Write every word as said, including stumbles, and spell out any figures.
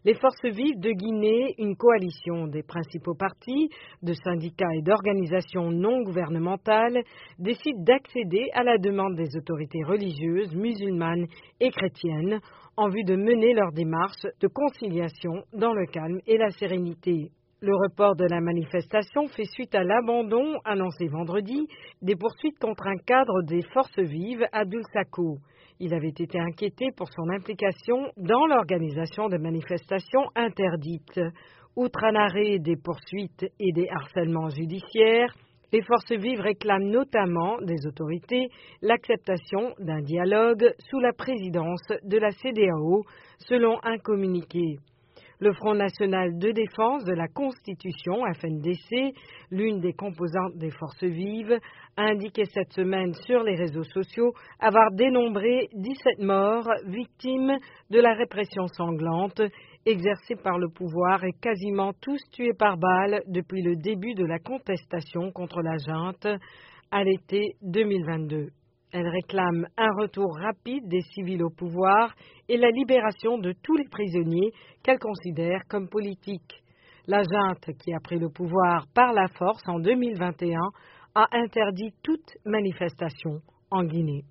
Les Forces vives de Guinée, une coalition des principaux partis, de syndicats et d'organisations non gouvernementales, décide d'accéder à la demande des autorités religieuses, musulmanes et chrétiennes en vue de mener leur démarche de conciliation dans le calme et la sérénité. Le report de la manifestation fait suite à l'abandon, annoncé vendredi, des poursuites contre un cadre des Forces vives, Abdul Sako. Il avait été inquiété pour son implication dans l'organisation de manifestations interdites. Outre un arrêt des poursuites et des harcèlements judiciaires, les Forces vives réclament notamment des autorités l'acceptation d'un dialogue sous la présidence de la C E D E A O, selon un communiqué. Le Front national de défense de la Constitution, F N D C, l'une des composantes des Forces vives, a indiqué cette semaine sur les réseaux sociaux avoir dénombré dix-sept morts victimes de la répression sanglante exercée par le pouvoir et quasiment tous tués par balle depuis le début de la contestation contre la junte à l'été deux mille vingt-deux. Elle réclame un retour rapide des civils au pouvoir et la libération de tous les prisonniers qu'elle considère comme politiques. La junte, qui a pris le pouvoir par la force en deux mille vingt et un, a interdit toute manifestation en Guinée.